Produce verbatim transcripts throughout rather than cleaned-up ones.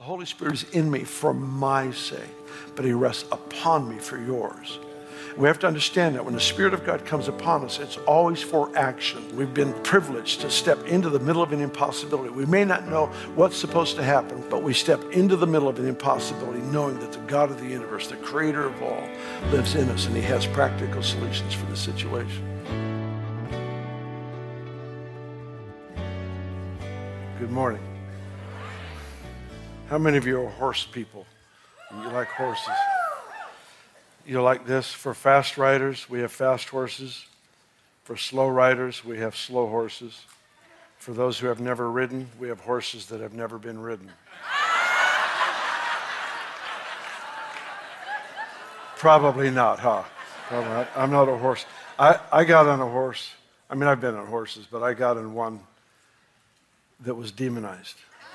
Holy Spirit is in me for my sake, but he rests upon me for yours. We have to understand that when the Spirit of God comes upon us, it's always for action. We've been privileged to step into the middle of an impossibility. We may not know what's supposed to happen, but we step into the middle of an impossibility knowing that the God of the universe, the creator of all, lives in us, and he has practical solutions for the situation. Good morning. How many of you are horse people? You like horses? You like this? For fast riders, we have fast horses. For slow riders, we have slow horses. For those who have never ridden, we have horses that have never been ridden. Probably not, huh? Probably not. I'm not a horse. I, I got on a horse. I mean, I've been on horses, but I got on one that was demonized.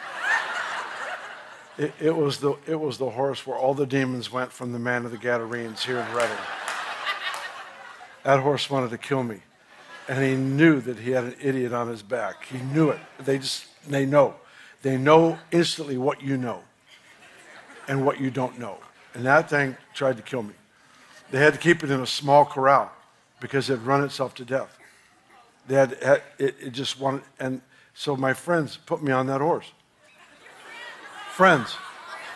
It, it was the it was the horse where all the demons went from the man of the Gadarenes here in Reading. That horse wanted to kill me, and he knew that he had an idiot on his back. He knew it. They just they know, they know instantly what you know, and what you don't know. And that thing tried to kill me. They had to keep it in a small corral because it had run itself to death. They had, had it, it just wanted, and so my friends put me on that horse. Friends.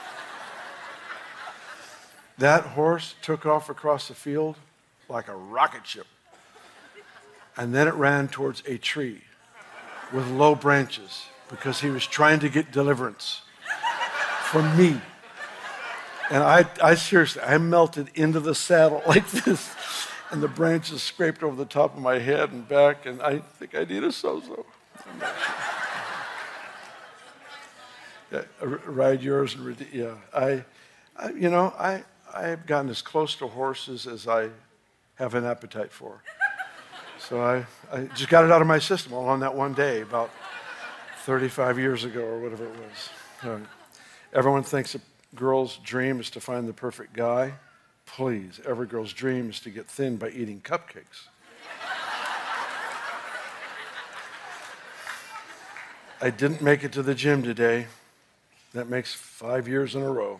That horse took off across the field like a rocket ship. And then it ran towards a tree with low branches because he was trying to get deliverance from me. And I, I seriously, I melted into the saddle like this. And the branches scraped over the top of my head and back. And I think I need a so-so. Yeah, ride yours and yeah. I, I, you know, I I've gotten as close to horses as I have an appetite for. So I, I just got it out of my system all on that one day about thirty-five years ago or whatever it was. Uh, everyone thinks a girl's dream is to find the perfect guy. Please, every girl's dream is to get thin by eating cupcakes. I didn't make it to the gym today. That makes five years in a row.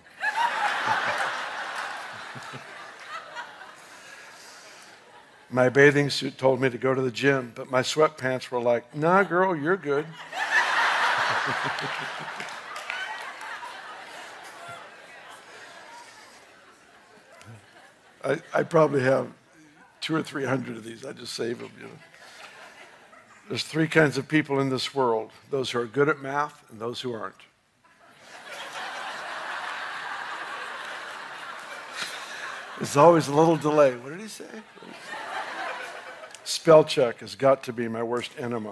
My bathing suit told me to go to the gym, but my sweatpants were like, nah, girl, you're good. I, I probably have two or three hundred of these. I just save them, you know. There's three kinds of people in this world: those who are good at math and those who aren't. There's always a little delay. What did he say? Spell check has got to be my worst enema.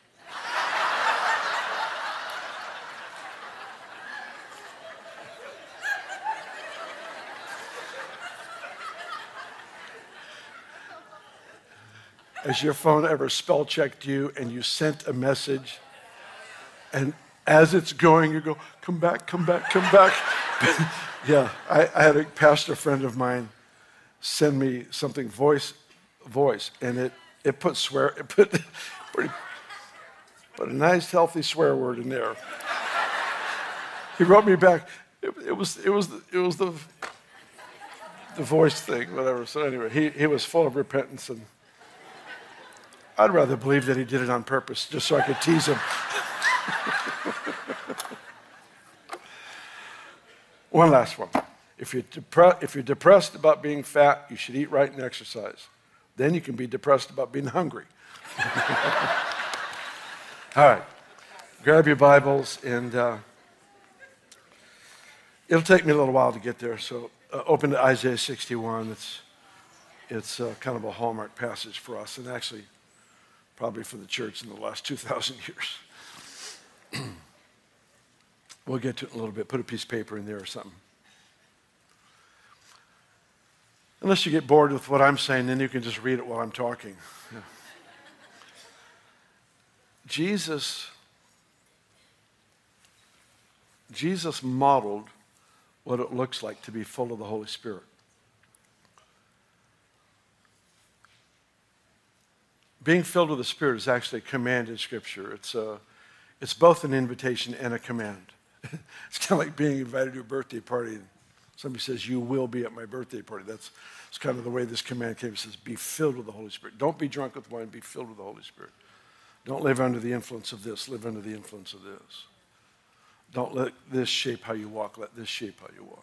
Has your phone ever spell checked you and you sent a message and as it's going you go, come back, come back, come back? Yeah, I, I had a pastor friend of mine send me something voice, voice, and it it put swear, it put pretty, put a nice healthy swear word in there. He wrote me back. It, it was it was it was the the voice thing, whatever. So anyway, he he was full of repentance, and I'd rather believe that he did it on purpose, just so I could tease him. One last one. If you're, depre- if you're depressed about being fat, you should eat right and exercise. Then you can be depressed about being hungry. All right. Grab your Bibles, and uh, it'll take me a little while to get there. So uh, open to Isaiah sixty-one. It's, it's uh, kind of a hallmark passage for us, and actually probably for the church in the last two thousand years. We'll get to it in a little bit. Put a piece of paper in there or something. Unless you get bored with what I'm saying, then you can just read it while I'm talking. Yeah. Jesus, Jesus modeled what it looks like to be full of the Holy Spirit. Being filled with the Spirit is actually a command in Scripture. It's, a, it's both an invitation and a command. It's kind of like being invited to a birthday party. And somebody says, you will be at my birthday party. That's, that's kind of the way this command came. It says, be filled with the Holy Spirit. Don't be drunk with wine, be filled with the Holy Spirit. Don't live under the influence of this, live under the influence of this. Don't let this shape how you walk, let this shape how you walk.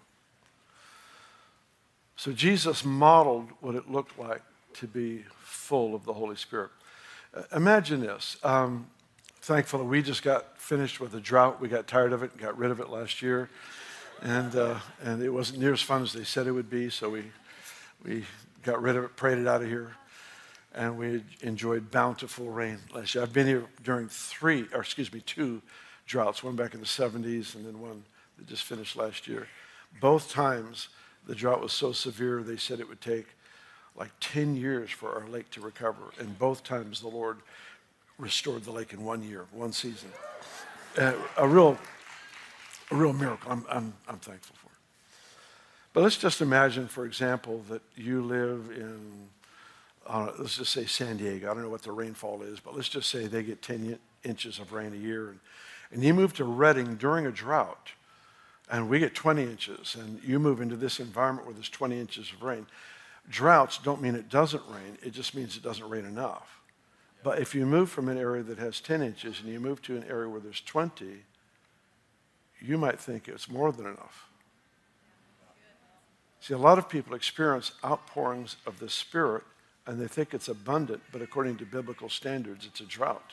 So Jesus modeled what it looked like to be full of the Holy Spirit. Uh, imagine this. Um, thankfully, we just got finished with a drought. We got tired of it and got rid of it last year. And uh, and it wasn't near as fun as they said it would be, so we we got rid of it, prayed it out of here, and we enjoyed bountiful rain last year. I've been here during three, or excuse me, two droughts, one back in the seventies and then one that just finished last year. Both times, the drought was so severe, they said it would take like ten years for our lake to recover. And both times the Lord restored the lake in one year, one season. Uh, a real, a real miracle. I'm, I'm, I'm thankful for it. But let's just imagine, for example, that you live in, uh, let's just say San Diego. I don't know what the rainfall is, but let's just say they get ten inches of rain a year. And, and you move to Redding during a drought, and we get twenty inches, and you move into this environment where there's twenty inches of rain. Droughts don't mean it doesn't rain, it just means it doesn't rain enough. But if you move from an area that has ten inches and you move to an area where there's twenty, you might think it's more than enough. See, a lot of people experience outpourings of the Spirit, and they think it's abundant, but according to biblical standards, it's a drought.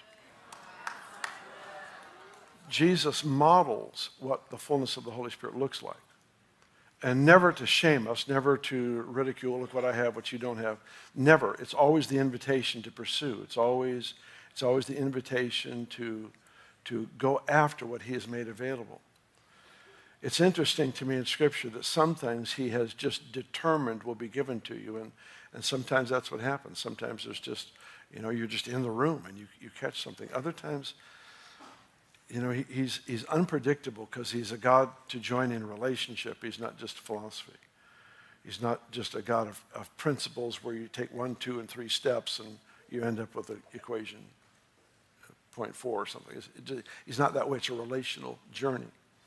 Jesus models what the fullness of the Holy Spirit looks like. And never to shame us, never to ridicule, look what I have, what you don't have. Never. It's always the invitation to pursue. It's always, it's always the invitation to, to go after what he has made available. It's interesting to me in Scripture that some things he has just determined will be given to you. And, and sometimes that's what happens. Sometimes there's just, you know, you're just in the room and you, you catch something. Other times, you know, he, he's, he's unpredictable because he's a God to join in relationship. He's not just philosophy. He's not just a God of, of principles where you take one, two, and three steps and you end up with an equation, point four or something. It's, he's not that way. It's a relational journey.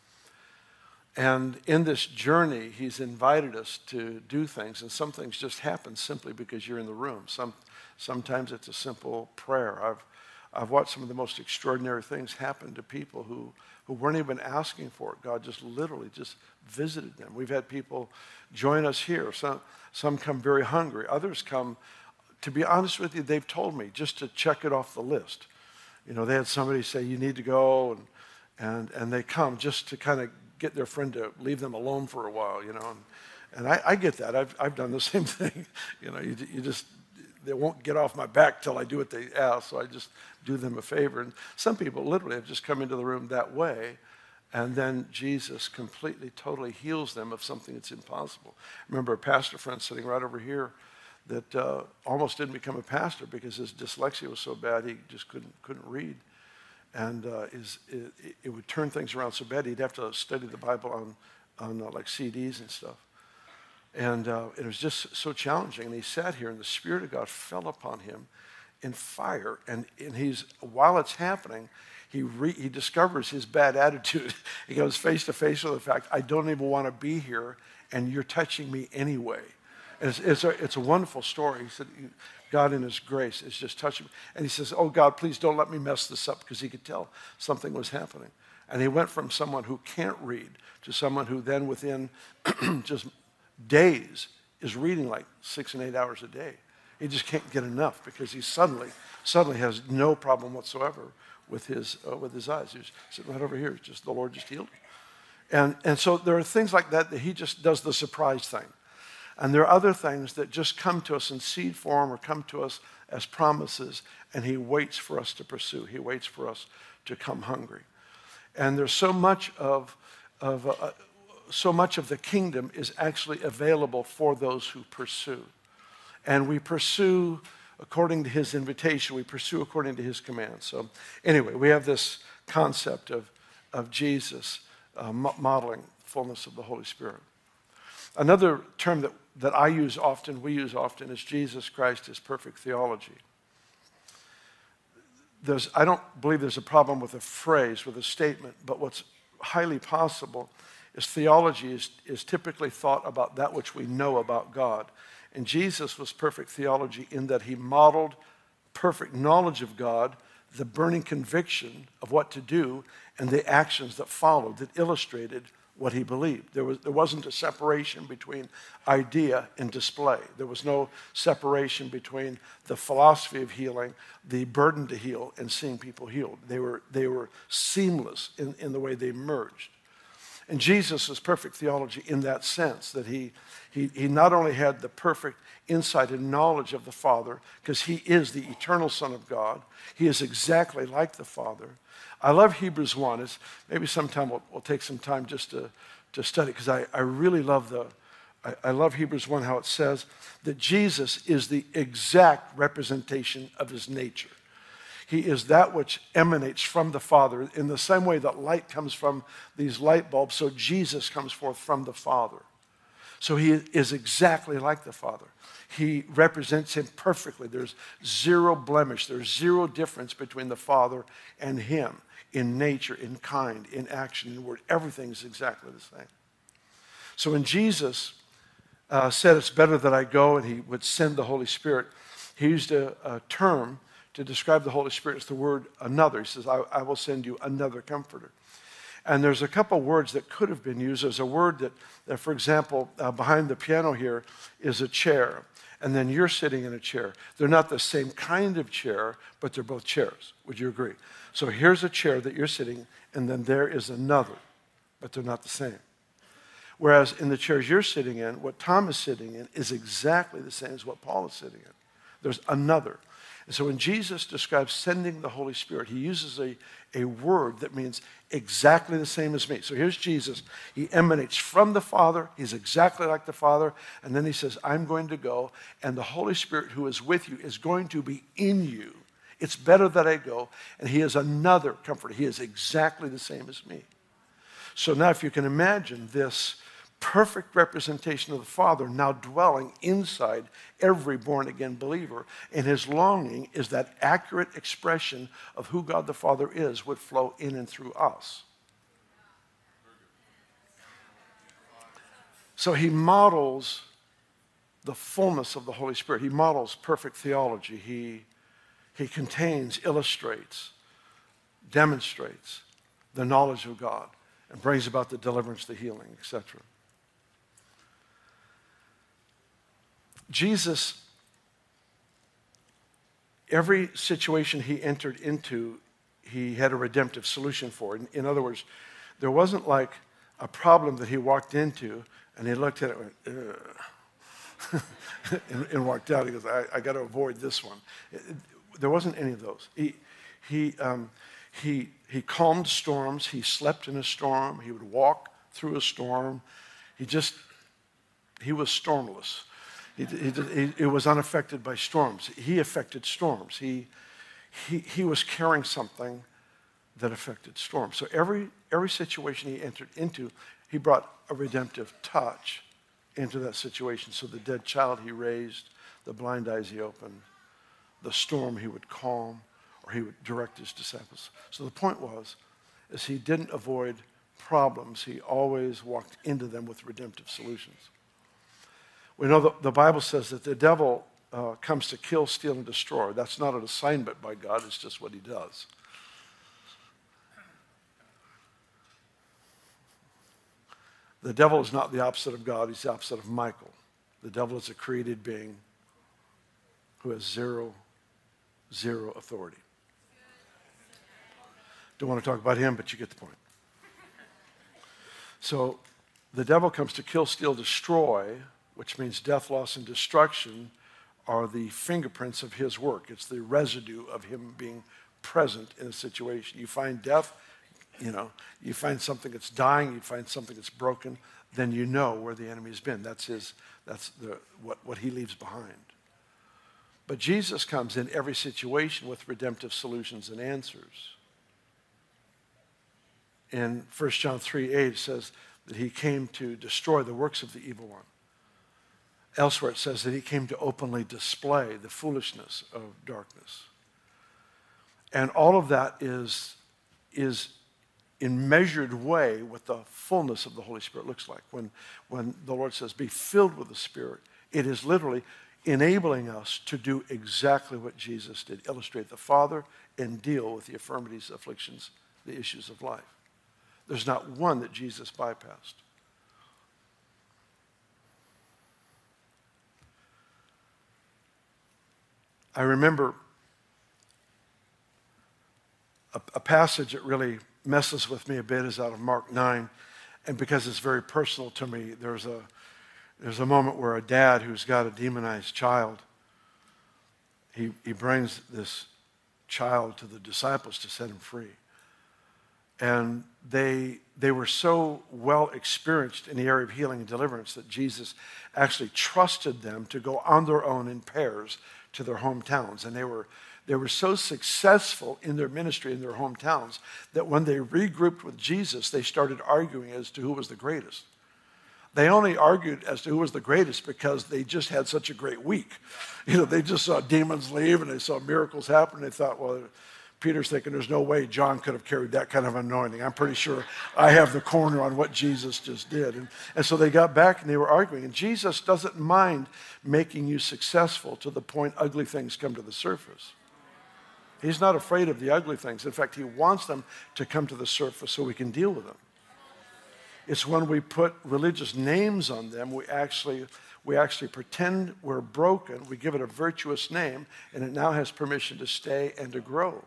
And in this journey, he's invited us to do things, and some things just happen simply because you're in the room. Some, sometimes it's a simple prayer. I've I've watched some of the most extraordinary things happen to people who, who weren't even asking for it. God just literally just visited them. We've had people join us here. Some, some come very hungry. Others come, to be honest with you, they've told me just to check it off the list. You know, they had somebody say, you need to go, and, and, and they come just to kind of get their friend to leave them alone for a while, you know. And, and I, I get that. I've, I've done the same thing. You know, you, you just... They won't get off my back till I do what they ask, so I just do them a favor. And some people literally have just come into the room that way, and then Jesus completely, totally heals them of something that's impossible. I remember a pastor friend sitting right over here that uh, almost didn't become a pastor because his dyslexia was so bad he just couldn't couldn't read, and uh, his, it, it would turn things around so bad he'd have to study the Bible on on uh, like C Ds and stuff. And uh, it was just so challenging. And he sat here, and the Spirit of God fell upon him in fire. And, and he's, while it's happening, he, re, he discovers his bad attitude. He goes face to face with the fact, I don't even want to be here, and you're touching me anyway. And it's, it's, a, it's a wonderful story. He said, God in his grace is just touching me. And he says, oh, God, please don't let me mess this up, because he could tell something was happening. And he went from someone who can't read to someone who then within just days is reading like six and eight hours a day. He just can't get enough because he suddenly, suddenly has no problem whatsoever with his uh, with his eyes. He's sitting right over here. It's just the Lord just healed him. And and so there are things like that that he just does the surprise thing. And there are other things that just come to us in seed form or come to us as promises, and he waits for us to pursue. He waits for us to come hungry. And there's so much of of uh, so much of the kingdom is actually available for those who pursue. And we pursue according to his invitation. We pursue according to his command. So anyway, we have this concept of, of Jesus uh, modeling fullness of the Holy Spirit. Another term that, that I use often, we use often, is Jesus Christ is perfect theology. There's, I don't believe there's a problem with a phrase, with a statement, but what's highly possible is theology is, is typically thought about that which we know about God. And Jesus was perfect theology in that he modeled perfect knowledge of God, the burning conviction of what to do, and the actions that followed that illustrated what he believed. There was, there wasn't a separation between idea and display. There was no separation between the philosophy of healing, the burden to heal, and seeing people healed. They were, they were seamless in, in the way they merged. And Jesus is perfect theology in that sense, that he, he, he not only had the perfect insight and knowledge of the Father, because he is the eternal Son of God, he is exactly like the Father. I love Hebrews one. It's, maybe sometime we'll, we'll take some time just to, to study, because I, I really love the, I, I love Hebrews one, how it says that Jesus is the exact representation of his nature. He is that which emanates from the Father. In the same way that light comes from these light bulbs, so Jesus comes forth from the Father. So he is exactly like the Father. He represents him perfectly. There's zero blemish. There's zero difference between the Father and him in nature, in kind, in action, in word. Everything is exactly the same. So when Jesus uh, said, it's better that I go, and he would send the Holy Spirit, he used a, a term to describe the Holy Spirit. It's the word another. He says, I, I will send you another comforter. And there's a couple words that could have been used. There's a word that, that for example, uh, behind the piano here is a chair. And then you're sitting in a chair. They're not the same kind of chair, but they're both chairs. Would you agree? So here's a chair that you're sitting, and then there is another, but they're not the same. Whereas in the chairs you're sitting in, what Tom is sitting in is exactly the same as what Paul is sitting in. There's another. And so when Jesus describes sending the Holy Spirit, he uses a, a word that means exactly the same as me. So here's Jesus. He emanates from the Father. He's exactly like the Father. And then he says, I'm going to go, and the Holy Spirit who is with you is going to be in you. It's better that I go. And he is another comforter. He is exactly the same as me. So now if you can imagine this perfect representation of the Father now dwelling inside every born-again believer, and his longing is that accurate expression of who God the Father is would flow in and through us. So he models the fullness of the Holy Spirit. He models perfect theology. He, he contains, illustrates, demonstrates the knowledge of God, and brings about the deliverance, the healing, et cetera. Jesus, every situation he entered into, he had a redemptive solution for. In, in other words, there wasn't like a problem that he walked into and he looked at it and went, ugh, and, and walked out. He goes, I, I got to avoid this one. It, it, there wasn't any of those. He, he, um, he, he calmed storms. He slept in a storm. He would walk through a storm. He just, he was stormless. He, he, he, he was unaffected by storms. He affected storms. He, he, he was carrying something that affected storms. So every, every situation he entered into, he brought a redemptive touch into that situation. So the dead child he raised, the blind eyes he opened, the storm he would calm, or he would direct his disciples. So the point was, is he didn't avoid problems. He always walked into them with redemptive solutions. We know that the Bible says that the devil uh, comes to kill, steal, and destroy. That's not an assignment by God. It's just what he does. The devil is not the opposite of God. He's the opposite of Michael. The devil is a created being who has zero, zero authority. Don't want to talk about him, but you get the point. So the devil comes to kill, steal, destroy, which means death, loss, and destruction are the fingerprints of his work. It's the residue of him being present in a situation. You find death, you know, you find something that's dying, you find something that's broken, then you know where the enemy's been. That's his, that's the, what, what he leaves behind. But Jesus comes in every situation with redemptive solutions and answers. In First John three eight, it says that he came to destroy the works of the evil one. Elsewhere it says that he came to openly display the foolishness of darkness. And all of that is, is in measured way what the fullness of the Holy Spirit looks like. When, when the Lord says, be filled with the Spirit, it is literally enabling us to do exactly what Jesus did, illustrate the Father and deal with the infirmities, afflictions, the issues of life. There's not one that Jesus bypassed. I remember a, a passage that really messes with me a bit is out of Mark nine, and because it's very personal to me, there's a there's a moment where a dad who's got a demonized child, he he brings this child to the disciples to set him free. And they they were so well experienced in the area of healing and deliverance that Jesus actually trusted them to go on their own in pairs to their hometowns. And they were they were so successful in their ministry in their hometowns that when they regrouped with Jesus, they started arguing as to who was the greatest. They only argued as to who was the greatest because they just had such a great week. You know, they just saw demons leave and they saw miracles happen. They thought, well, Peter's thinking there's no way John could have carried that kind of anointing. I'm pretty sure I have the corner on what Jesus just did. And, and so they got back and they were arguing. And Jesus doesn't mind making you successful to the point ugly things come to the surface. He's not afraid of the ugly things. In fact, he wants them to come to the surface so we can deal with them. It's when we put religious names on them, we actually, we actually pretend we're broken, we give it a virtuous name, and it now has permission to stay and to grow.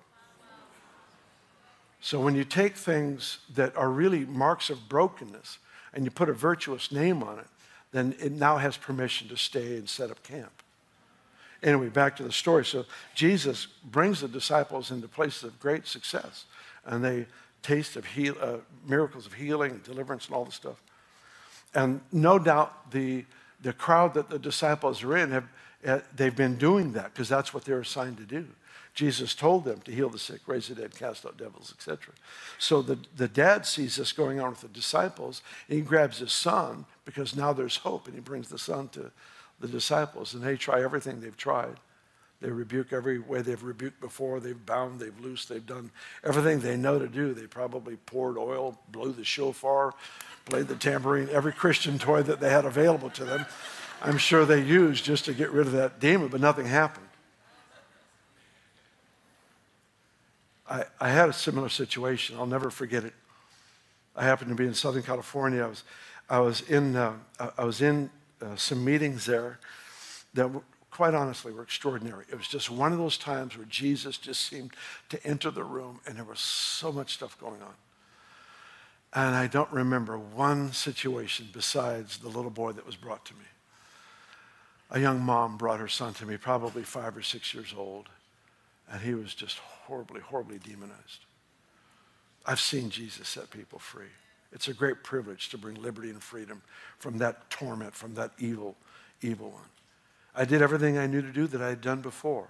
So when you take things that are really marks of brokenness and you put a virtuous name on it, then it now has permission to stay and set up camp. Anyway, back to the story. So Jesus brings the disciples into places of great success, and they taste of heal, uh, miracles of healing and deliverance and all this stuff. And no doubt the, the crowd that the disciples are in, have, uh, they've been doing that because that's what they're assigned to do. Jesus told them to heal the sick, raise the dead, cast out devils, et cetera. So the, the dad sees this going on with the disciples, and he grabs his son because now there's hope, and he brings the son to the disciples, and they try everything they've tried. They rebuke every way they've rebuked before. They've bound, they've loosed, they've done everything they know to do. They probably poured oil, blew the shofar, played the tambourine, every Christian toy that they had available to them. I'm sure they used just to get rid of that demon, but nothing happened. I, I had a similar situation. I'll never forget it. I happened to be in Southern California. I was, I was in, uh, I was in uh, some meetings there that were, quite honestly, were extraordinary. It was just one of those times where Jesus just seemed to enter the room, and there was so much stuff going on. And I don't remember one situation besides the little boy that was brought to me. A young mom brought her son to me, probably five or six years old, and he was just horribly, horribly demonized. I've seen Jesus set people free. It's a great privilege to bring liberty and freedom from that torment, from that evil, evil one. I did everything I knew to do that I had done before.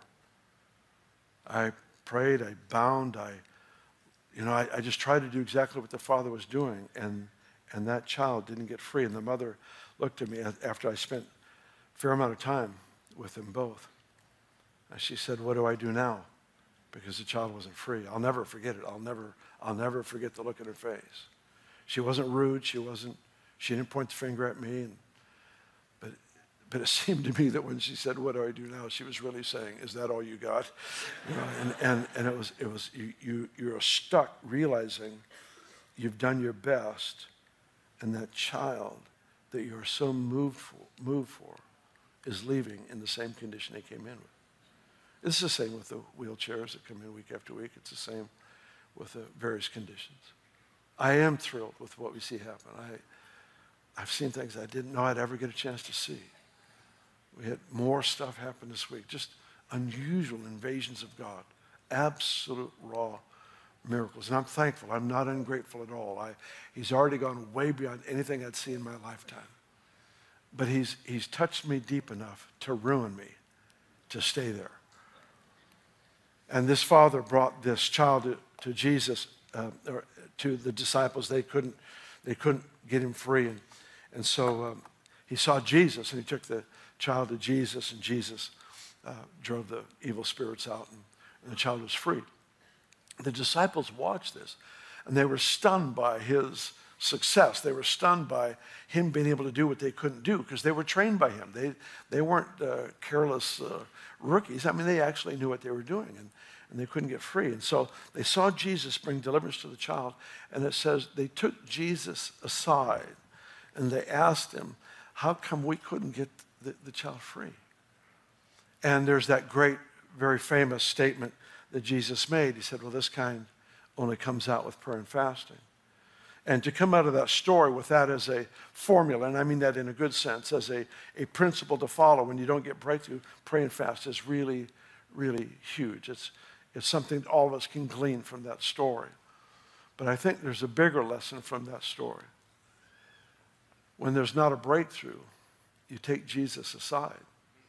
I prayed, I bound, I, you know, I, I just tried to do exactly what the Father was doing, and, and that child didn't get free. And the mother looked at me after I spent a fair amount of time with them both. And she said, "What do I do now?" Because the child wasn't free. I'll never forget it. I'll never, I'll never forget the look in her face. She wasn't rude. She wasn't, she didn't point the finger at me. And, but, but it seemed to me that when she said, "What do I do now?" she was really saying, "Is that all you got?" You know, and, and, and it was, it was you, you, you're stuck realizing you've done your best, and that child that you're so moved for, moved for is leaving in the same condition they came in with. It's the same with the wheelchairs that come in week after week. It's the same with the various conditions. I am thrilled with what we see happen. I, I've seen things I didn't know I'd ever get a chance to see. We had more stuff happen this week, just unusual invasions of God, absolute raw miracles. And I'm thankful. I'm not ungrateful at all. I, he's already gone way beyond anything I'd seen in my lifetime. But he's, he's touched me deep enough to ruin me, to stay there. And this father brought this child to, to Jesus, uh, or to the disciples. They couldn't, they couldn't get him free. And, and so um, he saw Jesus, and he took the child to Jesus, and Jesus uh, drove the evil spirits out, and, and the child was free. The disciples watched this. And they were stunned by his success. They were stunned by him being able to do what they couldn't do because they were trained by him. They, they weren't uh, careless uh, rookies. I mean, they actually knew what they were doing, and, and they couldn't get free. And so they saw Jesus bring deliverance to the child, and it says they took Jesus aside, and they asked him, how come we couldn't get the, the child free? And there's that great, very famous statement that Jesus made. He said, well, this kind only comes out with prayer and fasting. And to come out of that story with that as a formula, and I mean that in a good sense, as a, a principle to follow when you don't get breakthrough, pray and fast is really, really huge. It's, it's something that all of us can glean from that story. But I think there's a bigger lesson from that story. When there's not a breakthrough, you take Jesus aside.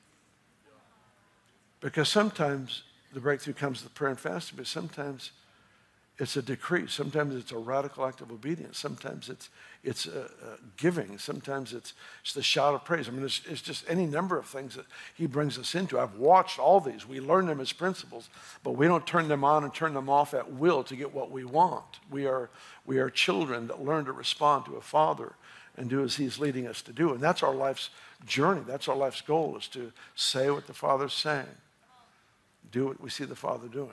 Because sometimes the breakthrough comes with prayer and fasting, but sometimes it's a decrease. Sometimes it's a radical act of obedience. Sometimes it's it's a, a giving. Sometimes it's, it's the shout of praise. I mean, it's, it's just any number of things that he brings us into. I've watched all these. We learn them as principles, but we don't turn them on and turn them off at will to get what we want. We are, we are children that learn to respond to a father and do as he's leading us to do. And that's our life's journey. That's our life's goal, is to say what the Father's saying. Do what we see the Father doing.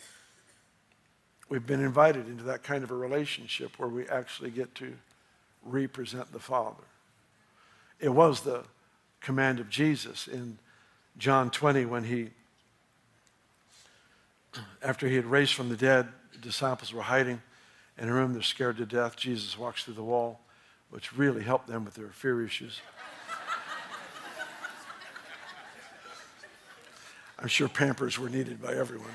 We've been invited into that kind of a relationship where we actually get to represent the Father. It was the command of Jesus in John twenty when he, after he had raised from the dead, the disciples were hiding in a room. They're scared to death. Jesus walks through the wall, which really helped them with their fear issues. I'm sure Pampers were needed by everyone.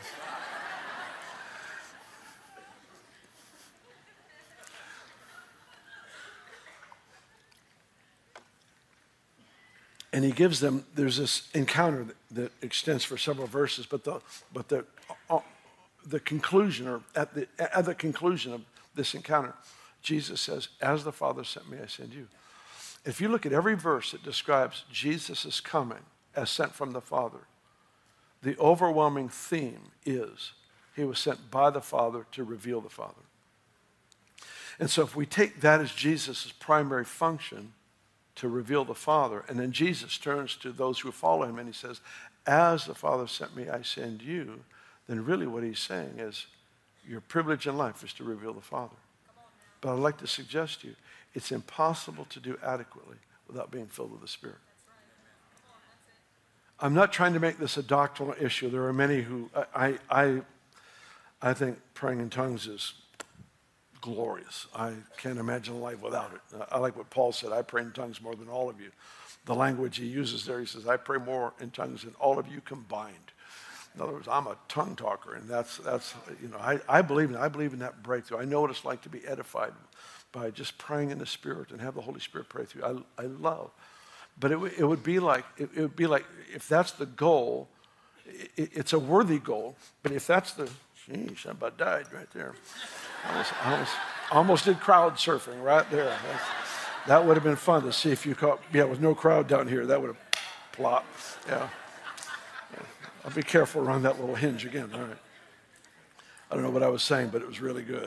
And he gives them, there's this encounter that, that extends for several verses, but the but the uh, the conclusion, or at the at the conclusion of this encounter, Jesus says, as the Father sent me, I send you. If you look at every verse that describes Jesus' coming as sent from the Father, the overwhelming theme is he was sent by the Father to reveal the Father. And so if we take that as Jesus' primary function, to reveal the Father, and then Jesus turns to those who follow him and he says, as the Father sent me, I send you, then really what he's saying is your privilege in life is to reveal the Father. But I'd like to suggest to you, it's impossible to do adequately without being filled with the Spirit. I'm not trying to make this a doctrinal issue. There are many who, I, I, I think praying in tongues is glorious. I can't imagine life without it. I like what Paul said, I pray in tongues more than all of you. The language he uses there, he says, I pray more in tongues than all of you combined. In other words, I'm a tongue talker, and that's, that's you know, I, I believe in I believe in that breakthrough. I know what it's like to be edified by just praying in the Spirit and have the Holy Spirit pray through. I, I love. But it, it would be like, it, it would be like, if that's the goal, it, it's a worthy goal, but if that's the, sheesh, I about died right there. I almost, I almost, almost did crowd surfing right there. That's, that would have been fun to see if you caught, yeah, with no crowd down here, that would have plopped, yeah. yeah. I'll be careful around that little hinge again, all right. I don't know what I was saying, but it was really good.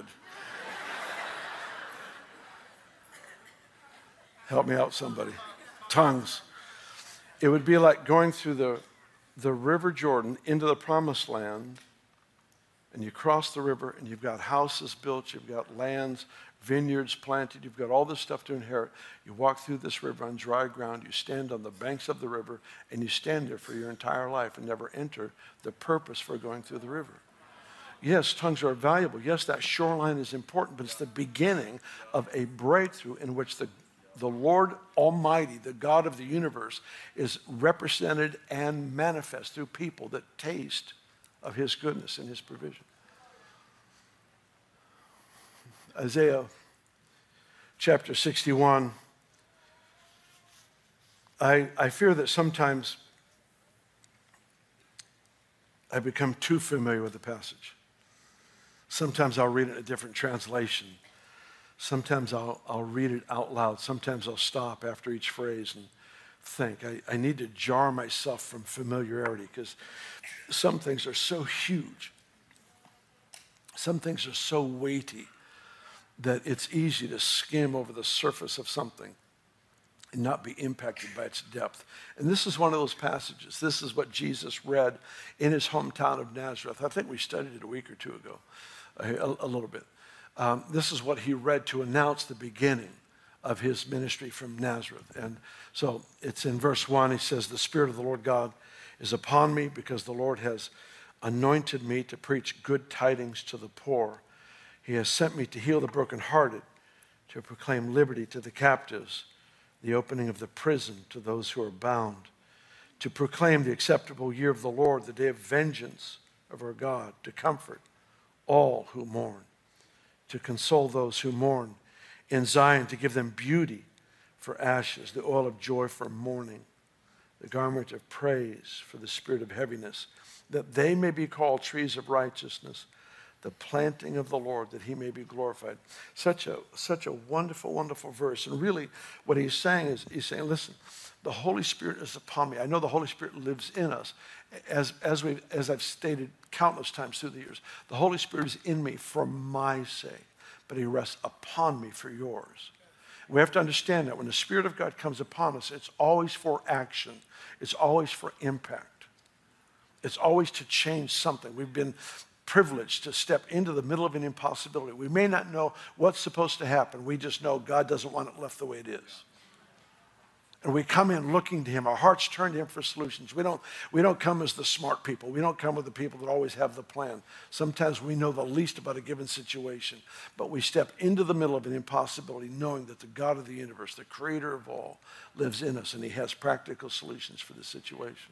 Help me out, somebody. Tongues. It would be like going through the, the River Jordan into the Promised Land, and you cross the river, and you've got houses built, you've got lands, vineyards planted, you've got all this stuff to inherit. You walk through this river on dry ground, you stand on the banks of the river, and you stand there for your entire life and never enter the purpose for going through the river. Yes, tongues are valuable. Yes, that shoreline is important, but it's the beginning of a breakthrough in which the, the Lord Almighty, the God of the universe, is represented and manifest through people that taste of his goodness and his provision. Isaiah chapter sixty-one, I, I fear that sometimes I become too familiar with the passage. Sometimes I'll read it in a different translation. Sometimes I'll, I'll read it out loud. Sometimes I'll stop after each phrase and think. I, I need to jar myself from familiarity because some things are so huge. Some things are so weighty that it's easy to skim over the surface of something and not be impacted by its depth. And this is one of those passages. This is what Jesus read in his hometown of Nazareth. I think we studied it a week or two ago, a, a little bit. Um, this is what he read to announce the beginning of his ministry from Nazareth. And so it's in verse one. He says, "The Spirit of the Lord God is upon me, because the Lord has anointed me to preach good tidings to the poor. He has sent me to heal the brokenhearted, to proclaim liberty to the captives, the opening of the prison to those who are bound, to proclaim the acceptable year of the Lord, the day of vengeance of our God, to comfort all who mourn, to console those who mourn in Zion, to give them beauty for ashes, the oil of joy for mourning, the garment of praise for the spirit of heaviness, that they may be called trees of righteousness, the planting of the Lord, that he may be glorified." Such a, such a wonderful, wonderful verse. And really what he's saying is, he's saying, listen, the Holy Spirit is upon me. I know the Holy Spirit lives in us. As, as, we as I've stated countless times through the years, the Holy Spirit is in me for my sake, but he rests upon me for yours. We have to understand that when the Spirit of God comes upon us, it's always for action. It's always for impact. It's always to change something. We've been privileged to step into the middle of an impossibility. We may not know what's supposed to happen. We just know God doesn't want it left the way it is. And we come in looking to him. Our hearts turn to him for solutions. We don't, we don't come as the smart people. We don't come with the people that always have the plan. Sometimes we know the least about a given situation. But we step into the middle of an impossibility knowing that the God of the universe, the creator of all, lives in us, and he has practical solutions for the situation.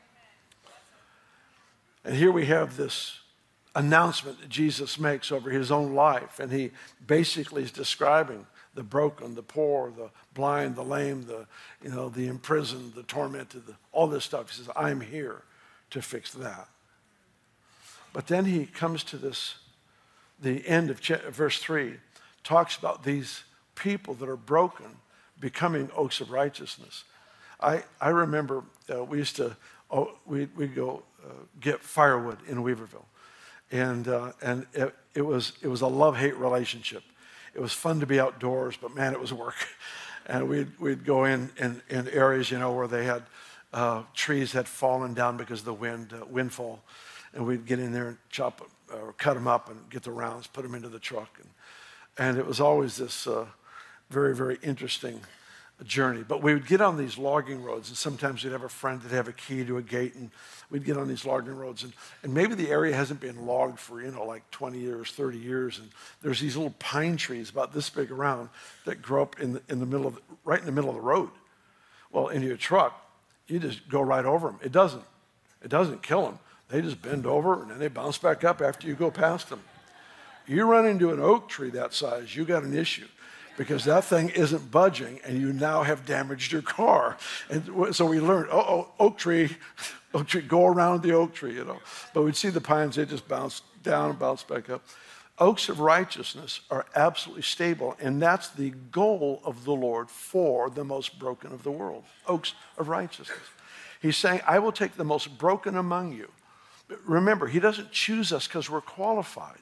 And here we have this announcement that Jesus makes over his own life. And he basically is describing the broken, the poor, the blind, the lame, the, you know, the imprisoned, the tormented, the, all this stuff. He says, I'm here to fix that. But then he comes to this, the end of verse three, talks about these people that are broken becoming oaks of righteousness. I, I remember uh, we used to, oh, we, we'd go uh, get firewood in Weaverville. And, uh, and it, it, was, it was a love-hate relationship. It was fun to be outdoors, but man, it was work. And we'd, we'd go in, in in areas, you know, where they had uh, trees had fallen down because of the wind, uh, windfall. And we'd get in there and chop uh, or cut them up and get the rounds, put them into the truck. And, and it was always this uh, very, very interesting journey. But we would get on these logging roads, and sometimes we'd have a friend that have a key to a gate, and we'd get on these logging roads, and, and maybe the area hasn't been logged for, you know, like twenty years, thirty years, and there's these little pine trees about this big around that grow up in the, in the middle of, right in the middle of the road. Well, in your truck, you just go right over them. It doesn't, it doesn't kill them. They just bend over, and then they bounce back up after you go past them. You run into an oak tree that size, you got an issue, because that thing isn't budging, and you now have damaged your car. And so we learned, oh, oh, oak tree, oak tree, go around the oak tree, you know. But we'd see the pines, they just bounce down and bounce back up. Oaks of righteousness are absolutely stable, and that's the goal of the Lord for the most broken of the world, oaks of righteousness. He's saying, I will take the most broken among you. But remember, he doesn't choose us because we're qualified.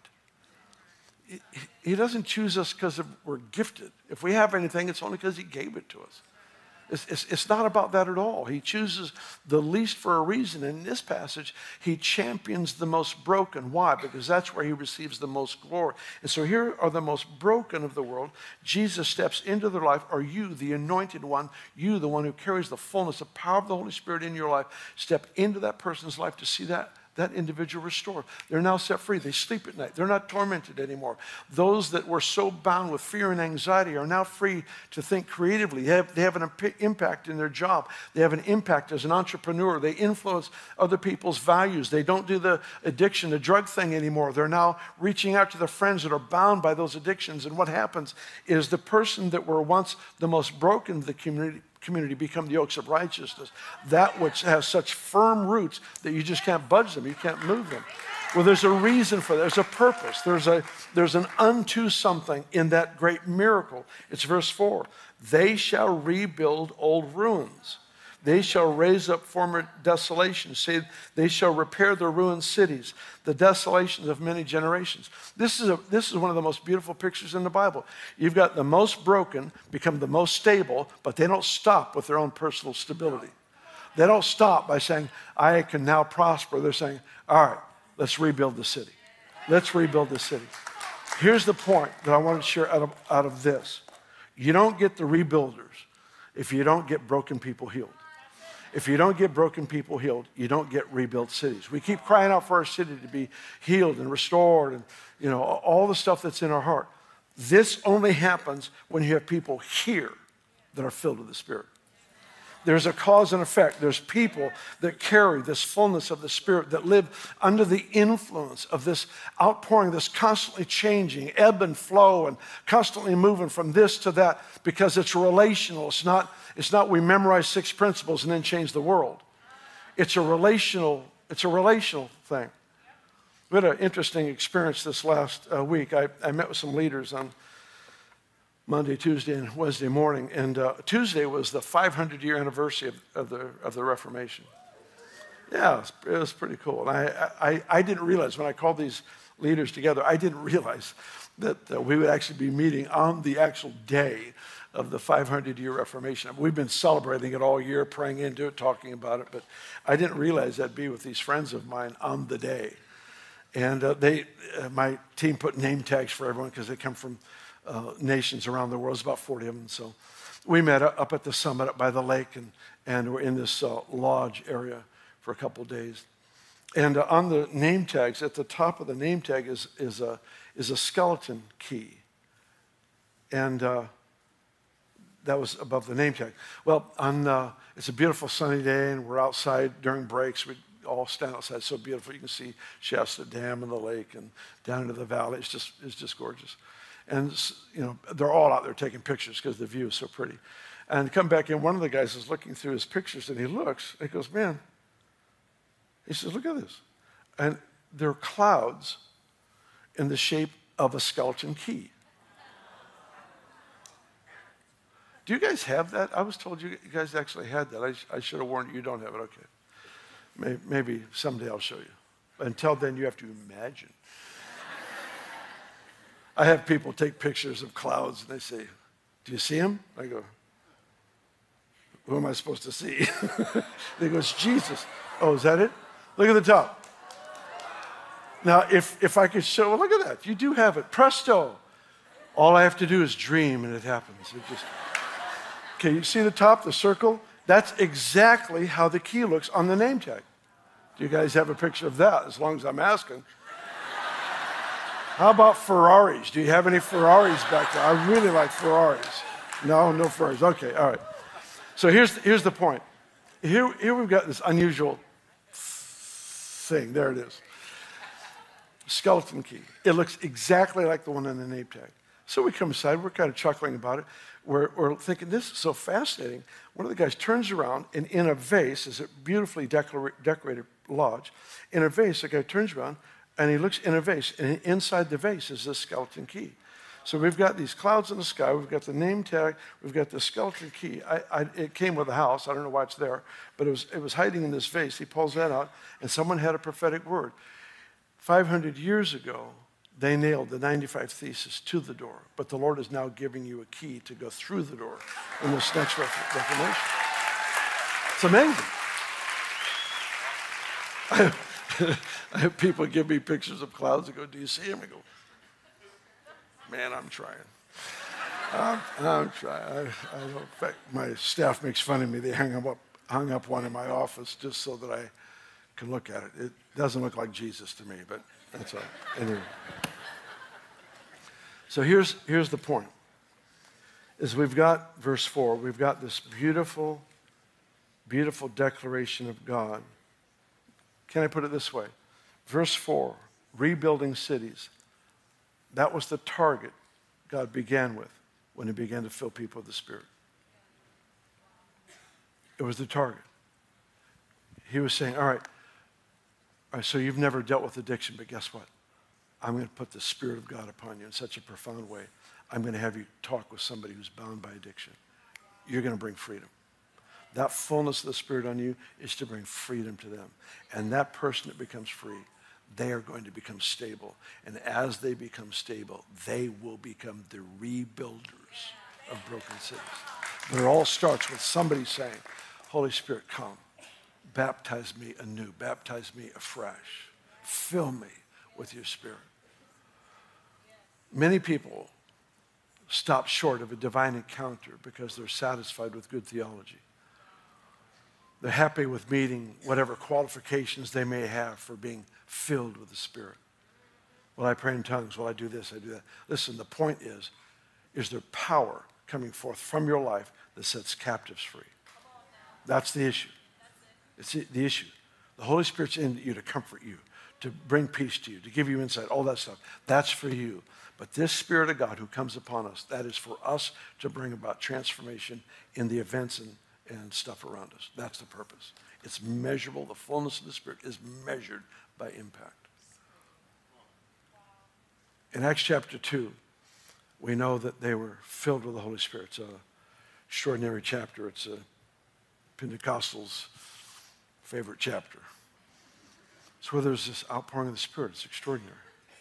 He doesn't choose us because we're gifted. If we have anything, it's only because he gave it to us. It's, it's, it's not about that at all. He chooses the least for a reason. In this passage, he champions the most broken. Why? Because that's where he receives the most glory. And so here are the most broken of the world. Jesus steps into their life. Are you, the anointed one, you, the one who carries the fullness, the power of the Holy Spirit in your life, step into that person's life to see that that individual restored. They're now set free. They sleep at night. They're not tormented anymore. Those that were so bound with fear and anxiety are now free to think creatively. They have, they have an imp- impact in their job. They have an impact as an entrepreneur. They influence other people's values. They don't do the addiction, the drug thing anymore. They're now reaching out to their friends that are bound by those addictions. And what happens is the person that were once the most broken of the community community become the oaks of righteousness, that which has such firm roots that you just can't budge them, you can't move them. Well, there's a reason for that. There's a purpose. There's a there's an unto something in that great miracle. It's verse four. They shall rebuild old ruins. They shall raise up former desolations. Say, they shall repair the ruined cities, the desolations of many generations. This is, a, this is one of the most beautiful pictures in the Bible. You've got the most broken become the most stable, but they don't stop with their own personal stability. They don't stop by saying, I can now prosper. They're saying, all right, let's rebuild the city. Let's rebuild the city. Here's the point that I want to share out of, out of this. You don't get the rebuilders if you don't get broken people healed. If you don't get broken people healed, you don't get rebuilt cities. We keep crying out for our city to be healed and restored and, you know, all the stuff that's in our heart. This only happens when you have people here that are filled with the Spirit. There's a cause and effect. There's people that carry this fullness of the Spirit, that live under the influence of this outpouring, this constantly changing, ebb and flow, and constantly moving from this to that, because it's relational. It's not, it's not we memorize six principles and then change the world. It's a relational, it's a relational thing. We had an interesting experience this last uh, week. I, I met with some leaders on Monday, Tuesday, and Wednesday morning. And uh, Tuesday was the five hundred year anniversary of, of, the, of the Reformation. Yeah, it was, it was pretty cool. And I, I, I didn't realize when I called these leaders together, I didn't realize that uh, we would actually be meeting on the actual day of the five hundred year Reformation. We've been celebrating it all year, praying into it, talking about it, but I didn't realize I'd be with these friends of mine on the day. And uh, they, uh, my team put name tags for everyone because they come from Uh, nations around the world. There's about forty of them. So we met up at the summit up by the lake, and, and we're in this uh, lodge area for a couple of days. And uh, on the name tags, at the top of the name tag is, is, a, is a skeleton key. And uh, that was above the name tag. Well, on, uh, it's a beautiful sunny day, and we're outside during breaks. We all stand outside. It's so beautiful. You can see Shasta Dam and the lake and down into the valley. It's just, it's just gorgeous. And, you know, they're all out there taking pictures because the view is so pretty. And come back in, one of the guys is looking through his pictures, and he looks, and he goes, man, he says, look at this. And there are clouds in the shape of a skeleton key. Do you guys have that? I was told you guys actually had that. I, I should have warned you, you don't have it. Okay. Maybe, maybe someday I'll show you. But until then, you have to imagine. I have people take pictures of clouds, and they say, do you see them? I go, who am I supposed to see? They go, it's Jesus. Oh, is that it? Look at the top. Now, if, if I could show, well, look at that. You do have it. Presto. All I have to do is dream, and it happens. It just, okay, you see the top, the circle? That's exactly how the key looks on the name tag. Do you guys have a picture of that, as long as I'm asking? How about Ferraris? Do you have any Ferraris back there? I really like Ferraris. No, no Ferraris. Okay, all right. So here's, here's the point. Here, here we've got this unusual thing. There it is. Skeleton key. It looks exactly like the one on the name tag. So we come inside. We're kind of chuckling about it. We're, we're thinking, this is so fascinating. One of the guys turns around, and in a vase, is a beautifully decor- decorated lodge. In a vase, the guy turns around, and he looks in a vase, and inside the vase is this skeleton key. So we've got these clouds in the sky, we've got the name tag, we've got the skeleton key. I, I, it came with the house, I don't know why it's there, but it was, it was hiding in this vase. He pulls that out, and someone had a prophetic word. five hundred years ago, they nailed the ninety-five Theses to the door, but the Lord is now giving you a key to go through the door in this next Reformation. It's amazing. I, I have people give me pictures of clouds and go, do you see them? I go, man, I'm trying. I'm, I'm trying. I, I don't, in fact, my staff makes fun of me. They hung up, hung up one in my office just so that I can look at it. It doesn't look like Jesus to me, but that's all. Anyway. So here's, here's the point. Is we've got verse four. We've got this beautiful, beautiful declaration of God. Can I put it this way? Verse four, rebuilding cities. That was the target God began with when he began to fill people with the Spirit. It was the target. He was saying, all right, all right, so you've never dealt with addiction, but guess what? I'm going to put the Spirit of God upon you in such a profound way. I'm going to have you talk with somebody who's bound by addiction. You're going to bring freedom. That fullness of the Spirit on you is to bring freedom to them. And that person that becomes free, they are going to become stable. And as they become stable, they will become the rebuilders of broken cities. But it all starts with somebody saying, Holy Spirit, come. Baptize me anew. Baptize me afresh. Fill me with your Spirit. Many people stop short of a divine encounter because they're satisfied with good theology. They're happy with meeting whatever qualifications they may have for being filled with the Spirit. Well, I pray in tongues. Well, I do this, I do that. Listen, the point is, is there power coming forth from your life that sets captives free? That's the issue. It's the issue. The Holy Spirit's in you to comfort you, to bring peace to you, to give you insight, all that stuff. That's for you. But this Spirit of God who comes upon us, that is for us to bring about transformation in the events and, and stuff around us. That's the purpose. It's measurable. The fullness of the Spirit is measured by impact. In Acts chapter two, we know that they were filled with the Holy Spirit. It's an extraordinary chapter. It's a Pentecostal's favorite chapter. It's where there's this outpouring of the Spirit. It's extraordinary.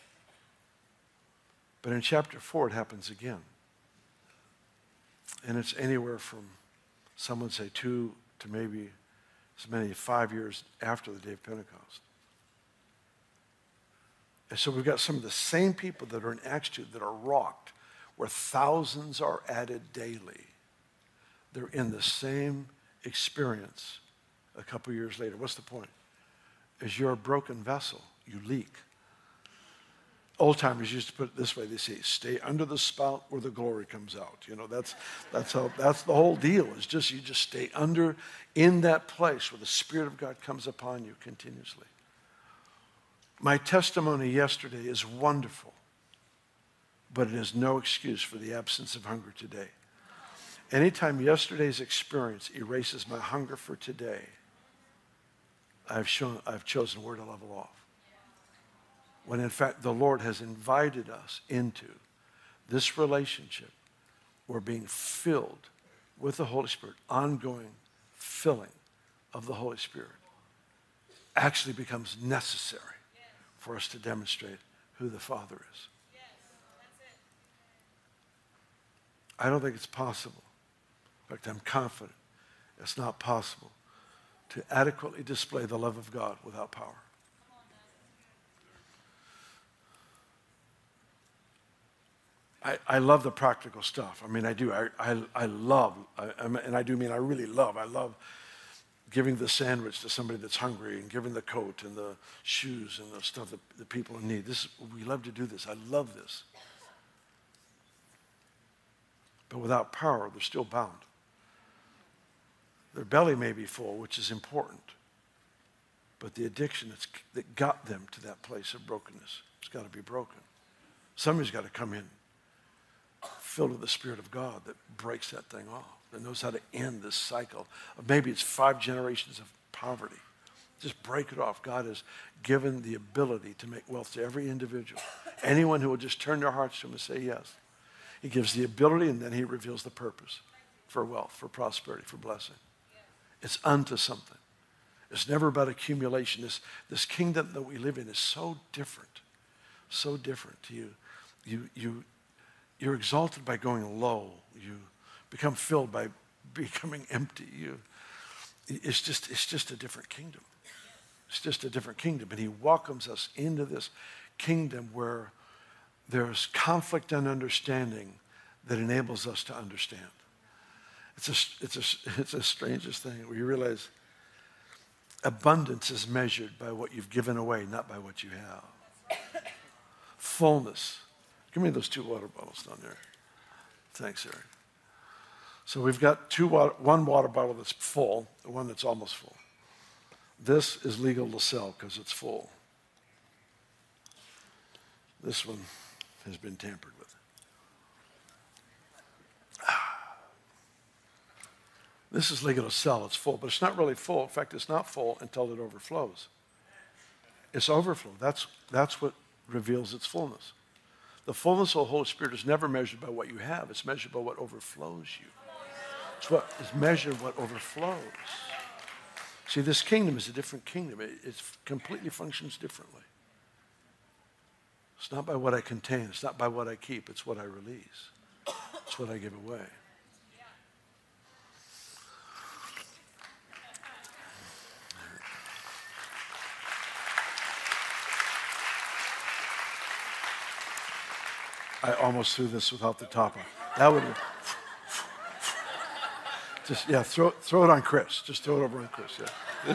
But in chapter four, it happens again. And it's anywhere from, some would say, two to maybe as many as five years after the day of Pentecost. And so we've got some of the same people that are in Acts two that are rocked, where thousands are added daily. They're in the same experience a couple years later. What's the point? As you're a broken vessel, you leak. Old timers used to put it this way. They say, stay under the spout where the glory comes out. You know, that's that's how that's the whole deal. Is just you just stay under in that place where the Spirit of God comes upon you continuously. My testimony yesterday is wonderful, but it is no excuse for the absence of hunger today. Anytime yesterday's experience erases my hunger for today, I've shown I've chosen where to level off. When in fact the Lord has invited us into this relationship where being filled with the Holy Spirit, ongoing filling of the Holy Spirit, actually becomes necessary for us to demonstrate who the Father is. I don't think it's possible. In fact, I'm confident it's not possible to adequately display the love of God without power. I, I love the practical stuff. I mean, I do. I, I, I love, I, and I do mean I really love, I love giving the sandwich to somebody that's hungry and giving the coat and the shoes and the stuff that the people in need. This, we love to do this. I love this. But without power, they're still bound. Their belly may be full, which is important. But the addiction that's, that got them to that place of brokenness, it's got to be broken. Somebody's got to come in filled with the Spirit of God that breaks that thing off, that knows how to end this cycle of maybe it's five generations of poverty. Just break it off. God has given the ability to make wealth to every individual. Anyone who will just turn their hearts to him and say yes. He gives the ability, and then he reveals the purpose for wealth, for prosperity, for blessing. It's unto something. It's never about accumulation. This, this kingdom that we live in is so different, so different to you. You, you, you're exalted by going low. You become filled by becoming empty. You, it's just, it's just a different kingdom. It's just a different kingdom. And he welcomes us into this kingdom where there's conflict and understanding that enables us to understand. It's a, it's a, it's the strangest thing where you realize abundance is measured by what you've given away, not by what you have. Fullness. Give me those two water bottles down there. Thanks, Eric. So we've got two water, one water bottle that's full, and one that's almost full. This is legal to sell because it's full. This one has been tampered with. This is legal to sell. It's full, but it's not really full. In fact, it's not full until it overflows. It's overflow. That's, that's what reveals its fullness. The fullness of the Holy Spirit is never measured by what you have. It's measured by what overflows you. It's what is measured, what overflows. See, this kingdom is a different kingdom. It, it completely functions differently. It's not by what I contain. It's not by what I keep. It's what I release. It's what I give away. I almost threw this without the top on. That would just, yeah, throw, throw it on Chris. Just throw it over on Chris, yeah.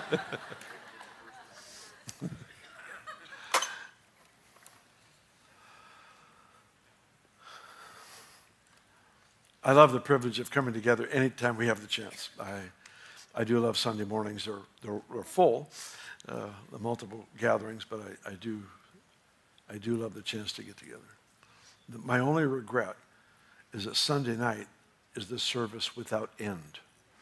I love the privilege of coming together anytime we have the chance. I, I do love Sunday mornings. They're, they're, they're full, uh, the multiple gatherings, but I, I do, I do love the chance to get together. My only regret is that Sunday night is the service without end.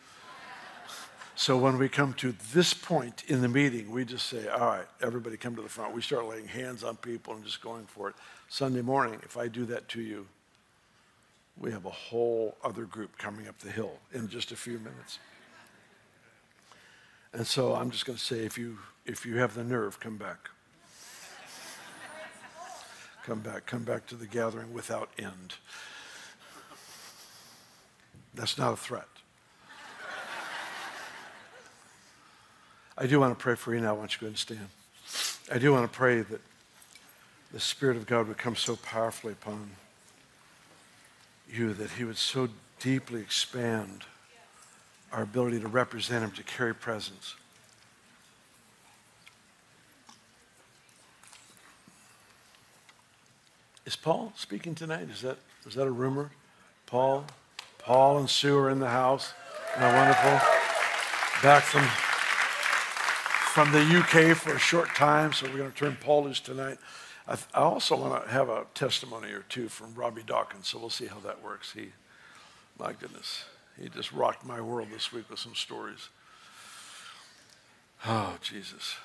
So when we come to this point in the meeting, we just say, all right, everybody come to the front. We start laying hands on people and just going for it. Sunday morning, if I do that to you, we have a whole other group coming up the hill in just a few minutes. And so I'm just going to say, if you, if you have the nerve, come back. Come back, come back to the gathering without end. That's not a threat. I do want to pray for you now. Why don't you go ahead and stand? I do want to pray that the Spirit of God would come so powerfully upon you that he would so deeply expand our ability to represent him, to carry presence. Is Paul speaking tonight? Is that is that a rumor? Paul, Paul and Sue are in the house. Isn't that wonderful? Back from from the U K for a short time, so we're going to turn Paul loose tonight. I, th- I also want to have a testimony or two from Robbie Dawkins, so we'll see how that works. He, my goodness, he just rocked my world this week with some stories. Oh, Jesus.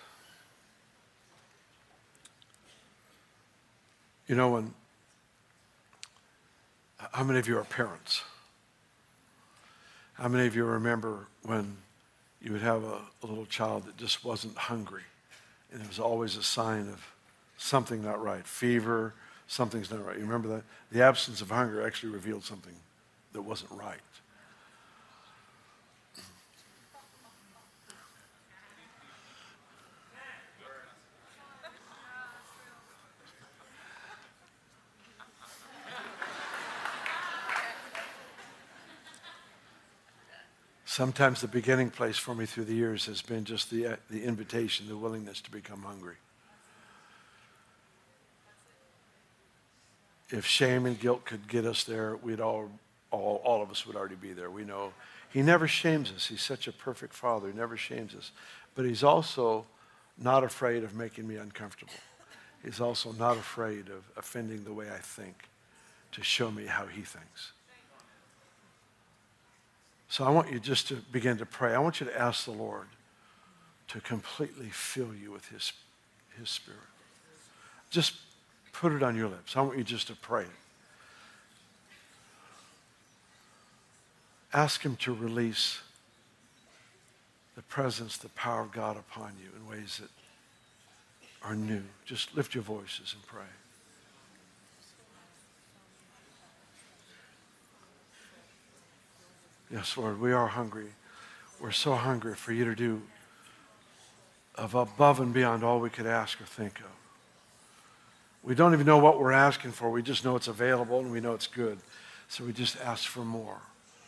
You know, when, how many of you are parents? How many of you remember when you would have a, a little child that just wasn't hungry, and it was always a sign of something not right, fever, something's not right. You remember that? The absence of hunger actually revealed something that wasn't right. Sometimes the beginning place for me through the years has been just the, uh, the invitation, the willingness to become hungry. If shame and guilt could get us there, we'd all, all, all of us would already be there. We know he never shames us. He's such a perfect father. He never shames us. But he's also not afraid of making me uncomfortable. He's also not afraid of offending the way I think to show me how he thinks. So I want you just to begin to pray. I want you to ask the Lord to completely fill you with his, his Spirit. Just put it on your lips. I want you just to pray. Ask him to release the presence, the power of God upon you in ways that are new. Just lift your voices and pray. Yes, Lord, we are hungry. We're so hungry for you to do of above and beyond all we could ask or think of. We don't even know what we're asking for. We just know it's available and we know it's good. So we just ask for more.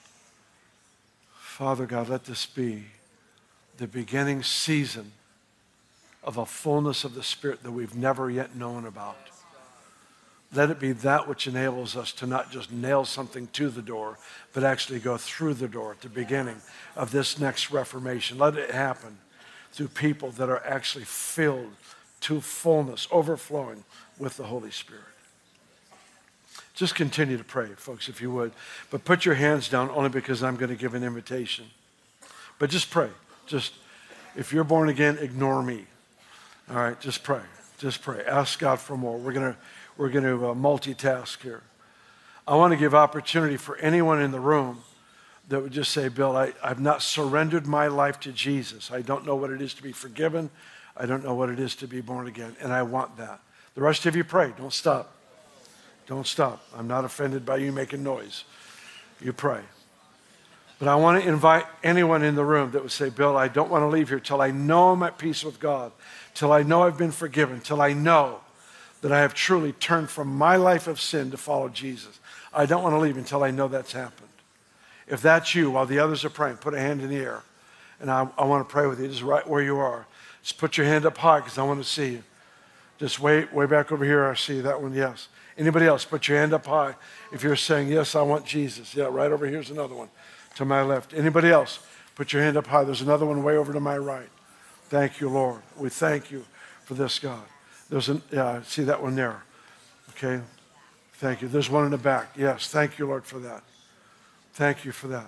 Father God, let this be the beginning season of a fullness of the Spirit that we've never yet known about. Let it be that which enables us to not just nail something to the door, but actually go through the door at the beginning of this next Reformation. Let it happen through people that are actually filled to fullness, overflowing with the Holy Spirit. Just continue to pray, folks, if you would. But put your hands down only because I'm going to give an invitation. But just pray. Just, if you're born again, ignore me. All right, just pray. Just pray. Ask God for more. We're going to We're going to uh, multitask here. I want to give opportunity for anyone in the room that would just say, Bill, I, I've not surrendered my life to Jesus. I don't know what it is to be forgiven. I don't know what it is to be born again, and I want that. The rest of you pray. Don't stop. Don't stop. I'm not offended by you making noise. You pray. But I want to invite anyone in the room that would say, Bill, I don't want to leave here till I know I'm at peace with God, till I know I've been forgiven, till I know that I have truly turned from my life of sin to follow Jesus. I don't want to leave until I know that's happened. If that's you, while the others are praying, put a hand in the air. And I, I want to pray with you just right where you are. Just put your hand up high because I want to see you. Just way, way back over here, I see that one, yes. Anybody else, put your hand up high if you're saying, yes, I want Jesus. Yeah, right over here's another one to my left. Anybody else, put your hand up high. There's another one way over to my right. Thank you, Lord. We thank you for this, God. There's an, yeah, see that one there. Okay, thank you. There's one in the back. Yes, thank you, Lord, for that. Thank you for that.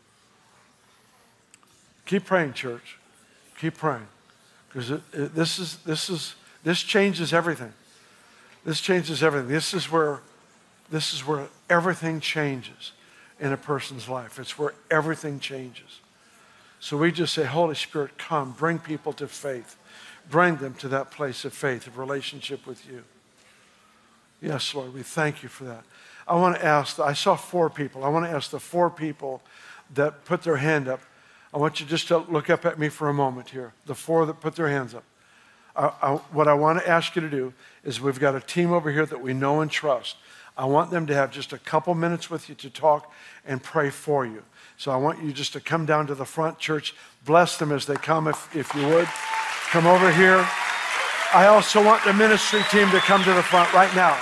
Keep praying, church. Keep praying. Because it, it, this is, this is, this changes everything. This changes everything. This is where, this is where everything changes in a person's life. It's where everything changes. So we just say, Holy Spirit, come, bring people to faith. Bring them to that place of faith, of relationship with you. Yes, Lord, we thank you for that. I want to ask, I saw four people. I want to ask the four people that put their hand up. I want you just to look up at me for a moment here. The four that put their hands up. I, I, what I want to ask you to do is we've got a team over here that we know and trust. I want them to have just a couple minutes with you to talk and pray for you. So I want you just to come down to the front, church. Bless them as they come, if, if you would. Come over here. I also want the ministry team to come to the front right now.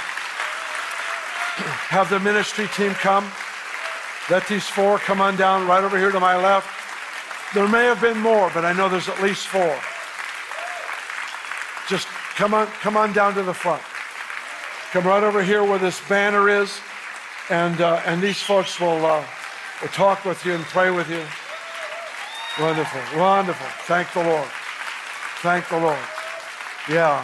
Have the ministry team come. Let these four come on down right over here to my left. There may have been more, but I know there's at least four. Just come on, come on down to the front. Come right over here where this banner is, and uh, and these folks will uh, will talk with you and pray with you. Wonderful, wonderful. Thank the Lord. Thank the Lord. Yeah.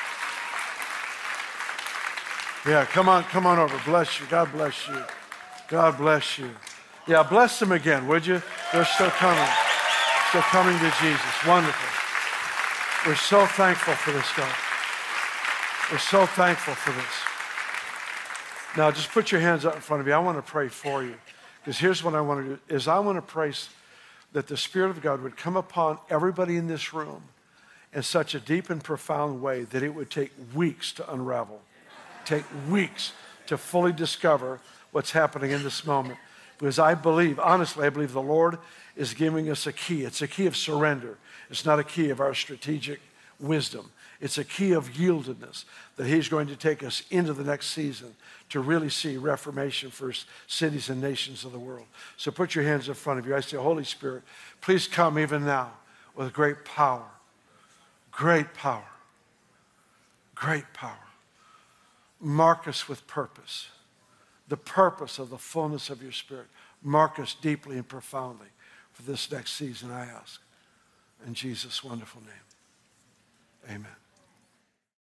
Yeah, come on, come on over. Bless you. God bless you. God bless you. Yeah, bless them again, would you? They're still coming. Still coming to Jesus. Wonderful. We're so thankful for this, God. We're so thankful for this. Now, just put your hands up in front of you. I want to pray for you. Because here's what I want to do, is I want to pray that the Spirit of God would come upon everybody in this room in such a deep and profound way that it would take weeks to unravel. Take weeks to fully discover what's happening in this moment. Because I believe, honestly, I believe the Lord is giving us a key. It's a key of surrender. It's not a key of our strategic wisdom. It's a key of yieldedness that He's going to take us into the next season to really see reformation for cities and nations of the world. So put your hands in front of you. I say, Holy Spirit, please come even now with great power. Great power. Great power. Mark us with purpose. The purpose of the fullness of your Spirit. Mark us deeply and profoundly for this next season, I ask. In Jesus' wonderful name, amen.